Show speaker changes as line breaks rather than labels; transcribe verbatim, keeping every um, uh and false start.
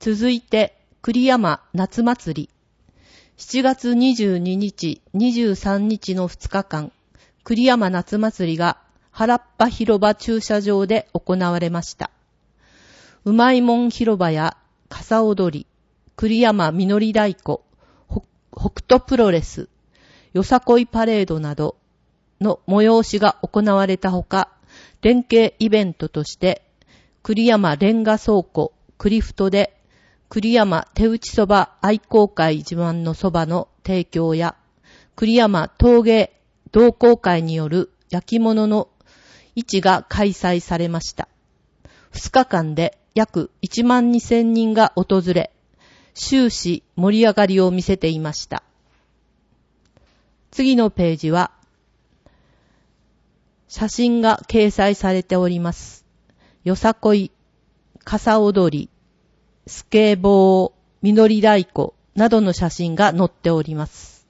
続いて、栗山夏祭り。しちがつにじゅうににち、にじゅうさんにちのふつかかん、栗山夏祭りが原っぱ広場駐車場で行われました。うまいもん広場や傘踊り、栗山実り太鼓、北斗プロレス、よさこいパレードなどの催しが行われたほか、連携イベントとして、栗山レンガ倉庫、栗太で、栗山手打ちそば愛好会自慢のそばの提供や、栗山陶芸同好会による焼き物の市が開催されました。ふつかかんで約いちまんにせんにんが訪れ、終始盛り上がりを見せていました。次のページは、写真が掲載されております。よさこい、傘踊り、スケボー、実り太鼓などの写真が載っております。